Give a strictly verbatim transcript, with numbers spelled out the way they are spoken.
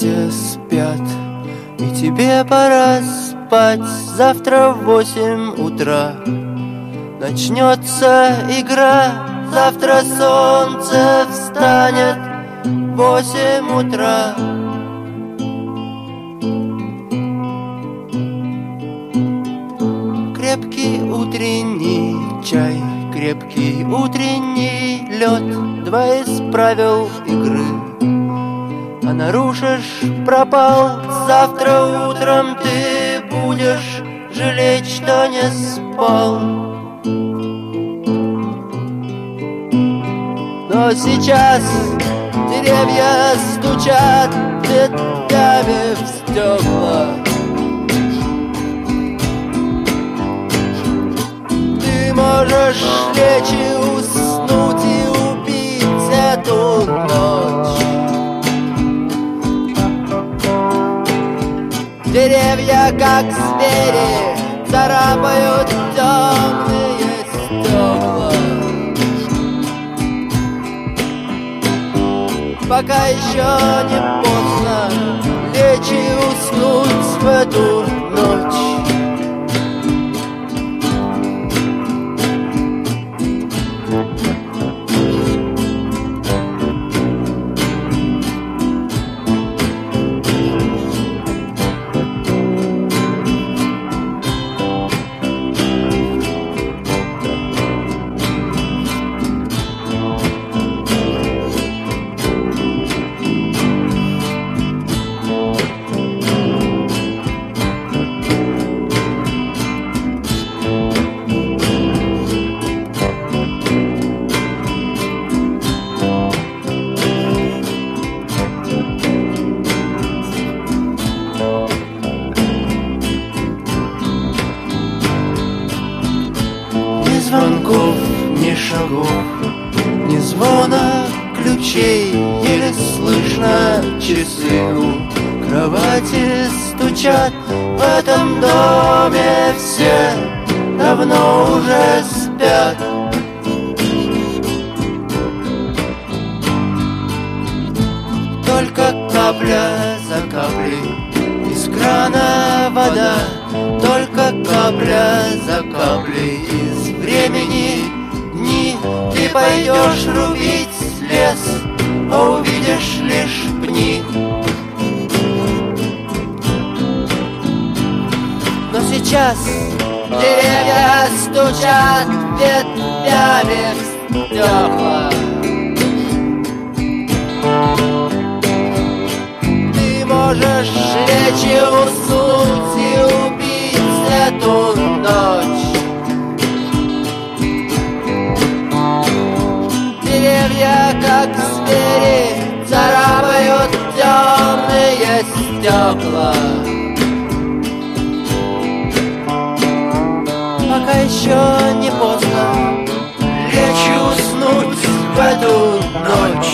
все спят, и тебе пора спать. Завтра в восемь утра начнется игра. Завтра солнце встанет в восемь утра. Крепкий утренний чай, крепкий утренний лед, два из правил игры. А нарушишь — пропал. Завтра утром ты будешь жалеть, что не спал. Но сейчас деревья стучат ветвями в стекла. Ты можешь лечь и уснуть и убить эту ночь. Деревья, как звери, царапают темные стекла. Пока еще не поздно лечь и уснуть в эту ночь. Звонков, ни шагов, ни звона ключей. Еле слышно часы у кровати стучат. В этом доме все давно уже спят. Только капля за каплей из крана вода. Только капля за каплей из времени дни. Ты пойдешь рубить лес, а увидишь лишь пни. Но сейчас деревья стучат ветвями в стекла. Ты можешь лечь и уснуть и убить эту ночь. Деревья, как звери, царапают темные стекла. Пока еще не поздно лечь и уснуть в эту ночь.